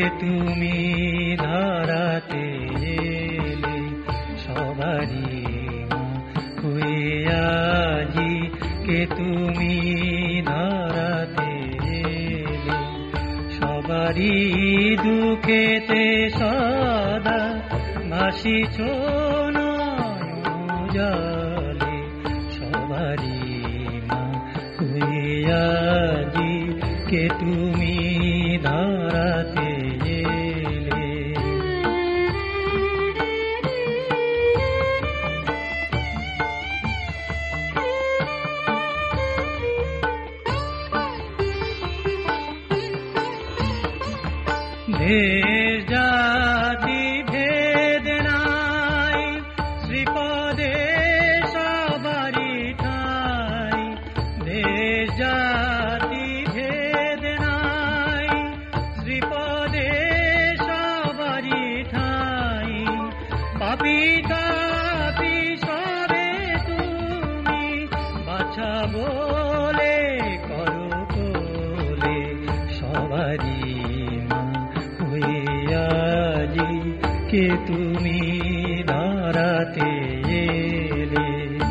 তুমি ধরাতে এলে সবারই মা হয়ে আজি, কে তুমি ধরাতে এলে সবারই দুঃখেতে সদা ভাসিছ নয়ন জলে, সবারই মা হয়ে আজি, কে তুমি ধরাতে এলে। দেশ জাতি ভেদ নাই, শ্রীপদে সবারই ঠাই। দেশ জাতি ভেদ নাই, শ্রীপদে সবারই ঠাই। পাপী তাপী সবে তুমি বাছা বলে করো কোলে, সবারই আজি, কে তুমি ধরাতে এলে।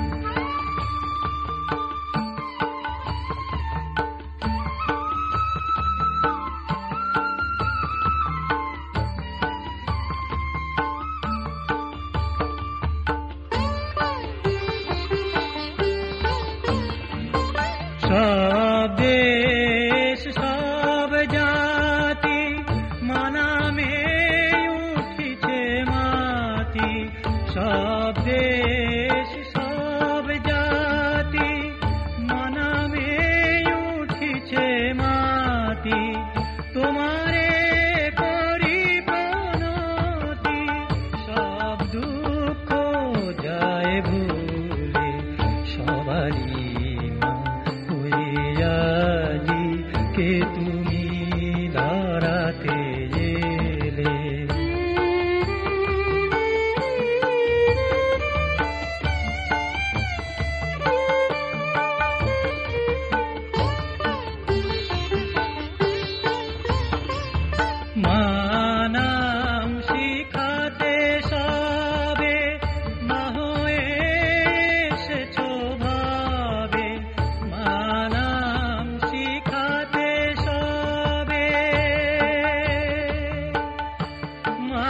সব দেশ সব জাতি মানামে উঠিছে মাতি, সব দেশ সব জাতি মানামে উঠিছে মাতি। তোমারে করি প্রণতি, সব দুঃখ যায় ভুলে, সবারই আজি, কে তুমি ধরাতে এলে। মানাম শিখাতে সবে মা হয়ে এসেছ ভাবে, মানাম শিখাতে সবে মা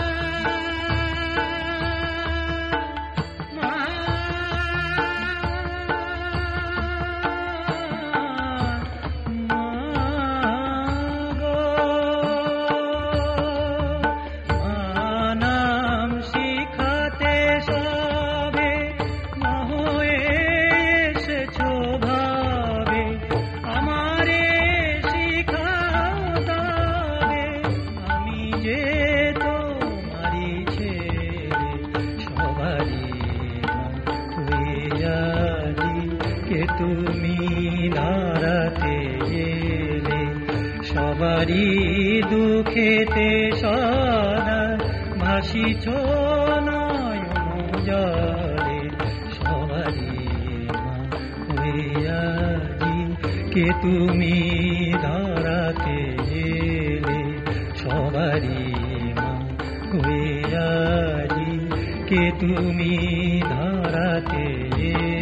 নাম শিখাতে সবে মা হয়ে এসেছ ভাবে, আমারে শিখাও তবে আমি যে তোমারই ছেলে, সবারই হয়ে আজি, কে তুমি ধরাতে এলে। সবারই দুঃখেতে সদা ভাসিছ নয়ন জলে, সবারই মা হয়ে আজি, কে তুমি ধরাতে এলে। সবারই মা হয়ে আজি, কে তুমি ধরাতে এলে।